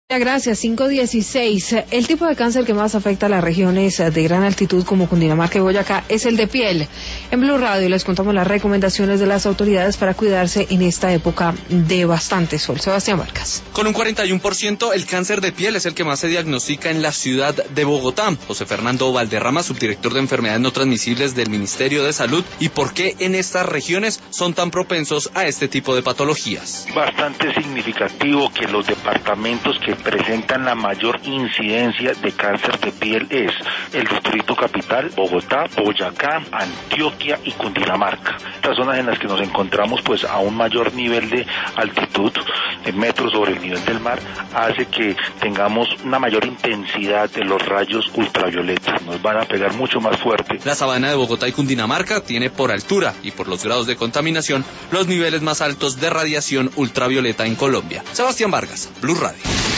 Gracias, 5:16. El tipo de cáncer que más afecta a las regiones de gran altitud como Cundinamarca y Boyacá es el de piel. En Blue Radio les contamos las recomendaciones de las autoridades para cuidarse en esta época de bastante sol. Sebastián Vargas. Con un 41%, el cáncer de piel es el que más se diagnostica en la ciudad de Bogotá. José Fernando Valderrama, subdirector de enfermedades no transmisibles del Ministerio de Salud, y por qué en estas regiones son tan propensos a este tipo de patologías. Bastante significativo que los departamentos que presentan la mayor incidencia de cáncer de piel es el distrito capital, Bogotá, Boyacá, Antioquia y Cundinamarca. Estas zonas en las que nos encontramos pues a un mayor nivel de altitud, en metros sobre el nivel del mar, hace que tengamos una mayor intensidad de los rayos ultravioletas. Nos van a pegar mucho más fuerte. La sabana de Bogotá y Cundinamarca tiene por altura y por los grados de contaminación los niveles más altos de radiación ultravioleta en Colombia. Sebastián Vargas, Blue Radio.